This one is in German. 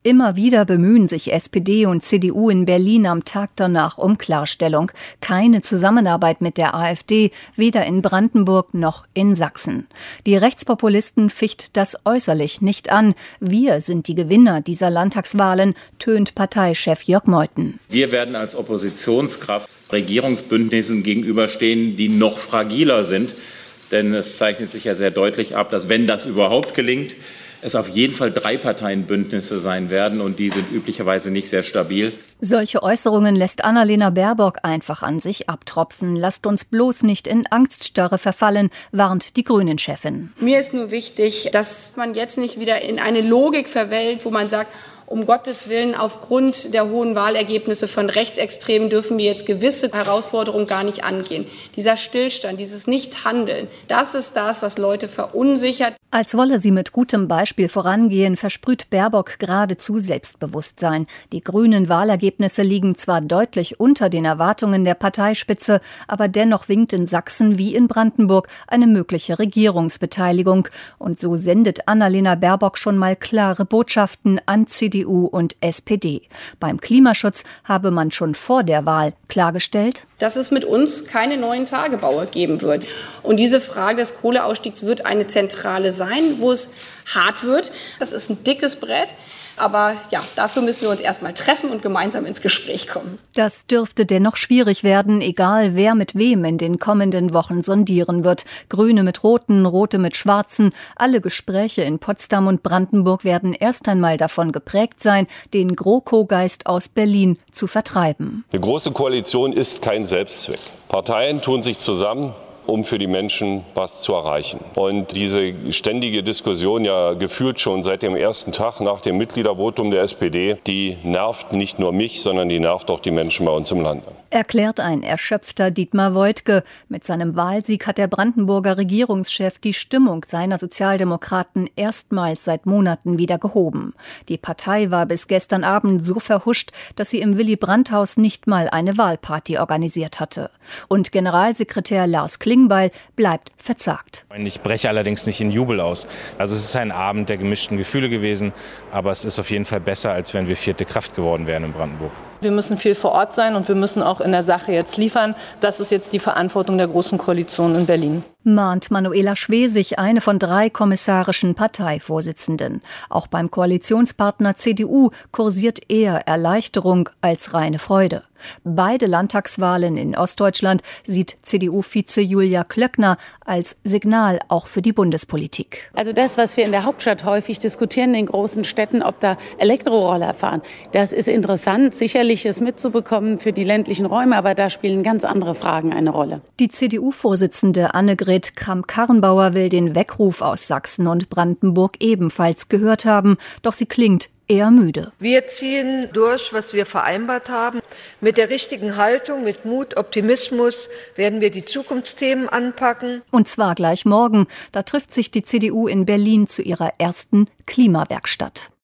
Immer wieder bemühen sich SPD und CDU in Berlin am Tag danach um Klarstellung. Keine Zusammenarbeit mit der AfD, weder in Brandenburg noch in Sachsen. Die Rechtspopulisten ficht das äußerlich nicht an. Wir sind die Gewinner dieser Landtagswahlen, tönt Parteichef Jörg Meuthen. Wir werden als Oppositionskraft Regierungsbündnissen gegenüberstehen, die noch fragiler sind. Denn es zeichnet sich ja sehr deutlich ab, dass, wenn das überhaupt gelingt, es auf jeden Fall 3 Parteienbündnisse sein werden, und die sind üblicherweise nicht sehr stabil. Solche Äußerungen lässt Annalena Baerbock einfach an sich abtropfen. Lasst uns bloß nicht in Angststarre verfallen, warnt die Grünen-Chefin. Mir ist nur wichtig, dass man jetzt nicht wieder in eine Logik verfällt, wo man sagt, um Gottes Willen, aufgrund der hohen Wahlergebnisse von Rechtsextremen dürfen wir jetzt gewisse Herausforderungen gar nicht angehen. Dieser Stillstand, dieses Nichthandeln, das ist das, was Leute verunsichert. Als wolle sie mit gutem Beispiel vorangehen, versprüht Baerbock geradezu Selbstbewusstsein. Die grünen Wahlergebnisse liegen zwar deutlich unter den Erwartungen der Parteispitze, aber dennoch winkt in Sachsen wie in Brandenburg eine mögliche Regierungsbeteiligung. Und so sendet Annalena Baerbock schon mal klare Botschaften an CDU und SPD. Beim Klimaschutz habe man schon vor der Wahl klargestellt, dass es mit uns keine neuen Tagebaue geben wird. Und diese Frage des Kohleausstiegs wird eine zentrale sein, wo es hart wird. Das ist ein dickes Brett. Aber ja, dafür müssen wir uns erstmal treffen und gemeinsam ins Gespräch kommen. Das dürfte dennoch schwierig werden, egal wer mit wem in den kommenden Wochen sondieren wird. Grüne mit Roten, Rote mit Schwarzen. Alle Gespräche in Potsdam und Brandenburg werden erst einmal davon geprägt sein, den GroKo-Geist aus Berlin zu vertreiben. Eine große Koalition ist kein Selbstzweck. Parteien tun sich zusammen, um für die Menschen was zu erreichen. Und diese ständige Diskussion, ja gefühlt schon seit dem ersten Tag nach dem Mitgliedervotum der SPD, die nervt nicht nur mich, sondern die nervt auch die Menschen bei uns im Land. Erklärt ein erschöpfter Dietmar Woidke. Mit seinem Wahlsieg hat der Brandenburger Regierungschef die Stimmung seiner Sozialdemokraten erstmals seit Monaten wieder gehoben. Die Partei war bis gestern Abend so verhuscht, dass sie im Willy-Brandt-Haus nicht mal eine Wahlparty organisiert hatte. Und Generalsekretär Lars Klingbeil bleibt verzagt. Ich breche allerdings nicht in Jubel aus. Also es ist ein Abend der gemischten Gefühle gewesen, aber es ist auf jeden Fall besser, als wenn wir 4. Kraft geworden wären in Brandenburg. Wir müssen viel vor Ort sein und wir müssen auch in der Sache jetzt liefern. Das ist jetzt die Verantwortung der Großen Koalition in Berlin. Mahnt Manuela Schwesig, eine von 3 kommissarischen Parteivorsitzenden. Auch beim Koalitionspartner CDU kursiert eher Erleichterung als reine Freude. Beide Landtagswahlen in Ostdeutschland sieht CDU-Vize Julia Klöckner als Signal auch für die Bundespolitik. Also das, was wir in der Hauptstadt häufig diskutieren, in den großen Städten, ob da Elektroroller fahren, das ist interessant, sicherlich es mitzubekommen für die ländlichen Räume, aber da spielen ganz andere Fragen eine Rolle. Die CDU-Vorsitzende Annegret Kramp-Karrenbauer will den Weckruf aus Sachsen und Brandenburg ebenfalls gehört haben, doch sie klingt eher müde. Wir ziehen durch, was wir vereinbart haben. Mit der richtigen Haltung, mit Mut, Optimismus werden wir die Zukunftsthemen anpacken. Und zwar gleich morgen. Da trifft sich die CDU in Berlin zu ihrer ersten Klimawerkstatt.